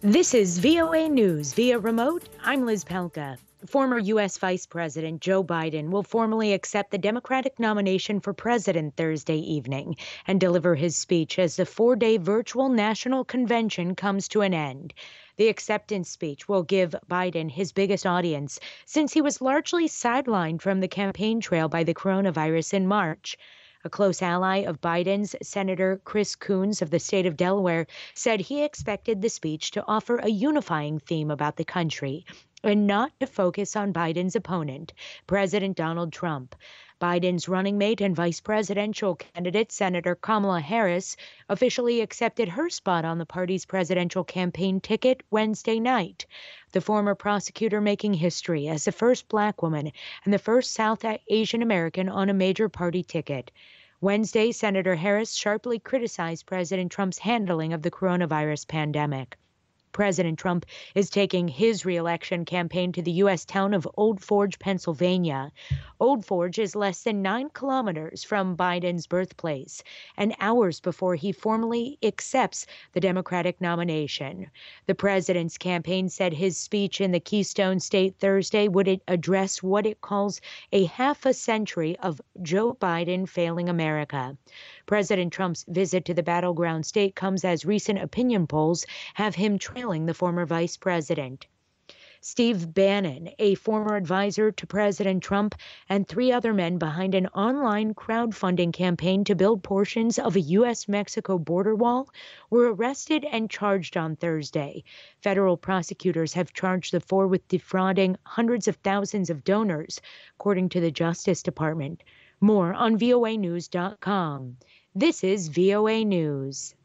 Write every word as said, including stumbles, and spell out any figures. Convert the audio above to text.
This is V O A News via remote. I'm Liz Pelka. Former U S. Vice President Joe Biden will formally accept the Democratic nomination for president Thursday evening and deliver his speech as the four-day virtual national convention comes to an end. The acceptance speech will give Biden his biggest audience since he was largely sidelined from the campaign trail by the coronavirus in March. A close ally of Biden's, Senator Chris Coons of the state of Delaware, said he expected the speech to offer a unifying theme about the country and not to focus on Biden's opponent, President Donald Trump. Biden's running mate and vice presidential candidate, Senator Kamala Harris, officially accepted her spot on the party's presidential campaign ticket Wednesday night. The former prosecutor making history as the first black woman and the first South Asian American on a major party ticket. Wednesday, Senator Harris sharply criticized President Trump's handling of the coronavirus pandemic. President Trump is taking his reelection campaign to the U S town of Old Forge, Pennsylvania. Old Forge is less than nine kilometers from Biden's birthplace, and hours before he formally accepts the Democratic nomination. The president's campaign said his speech in the Keystone State Thursday would address what it calls a half a century of Joe Biden failing America. President Trump's visit to the battleground state comes as recent opinion polls have him trailing the former vice president. Steve Bannon, a former advisor to President Trump, and three other men behind an online crowdfunding campaign to build portions of a U S Mexico border wall, were arrested and charged on Thursday. Federal prosecutors have charged the four with defrauding hundreds of thousands of donors, according to the Justice Department. More on V O A news dot com. This is V O A News.